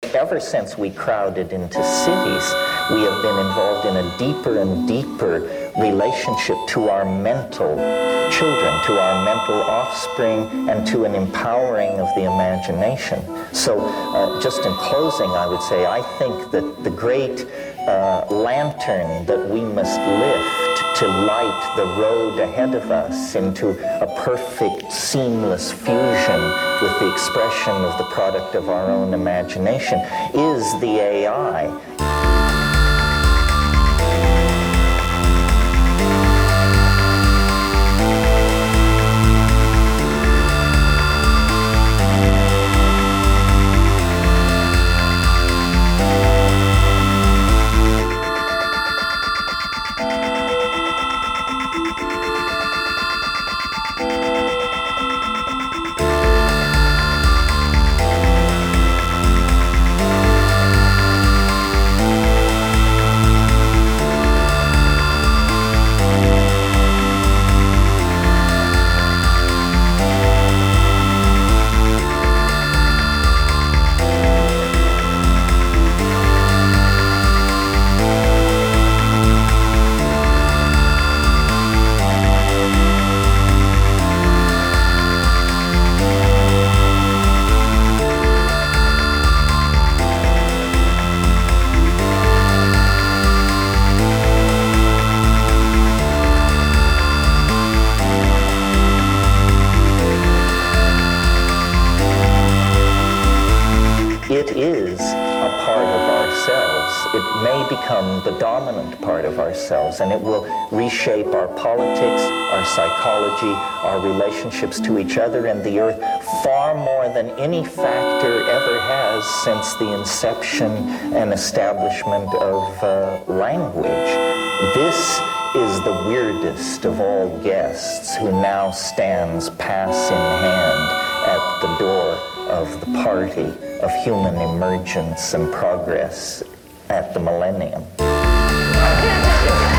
Ever since we crowded into cities, we have been involved in a deeper and deeper relationship to our mental children, to our mental offspring, and to an empowering of the imagination. So just in closing, I would say, I think that the great lantern that we must lift to light the road ahead of us into a perfect, seamless fusion with the expression of the product of our own imagination is the AI. It is a part of ourselves. It may become the dominant part of ourselves, and it will reshape our politics, our psychology, our relationships to each other and the earth far more than any factor ever has since the inception and establishment of language. This is the weirdest of all guests who now stands pass in hand at the door of the party of human emergence and progress at the millennium.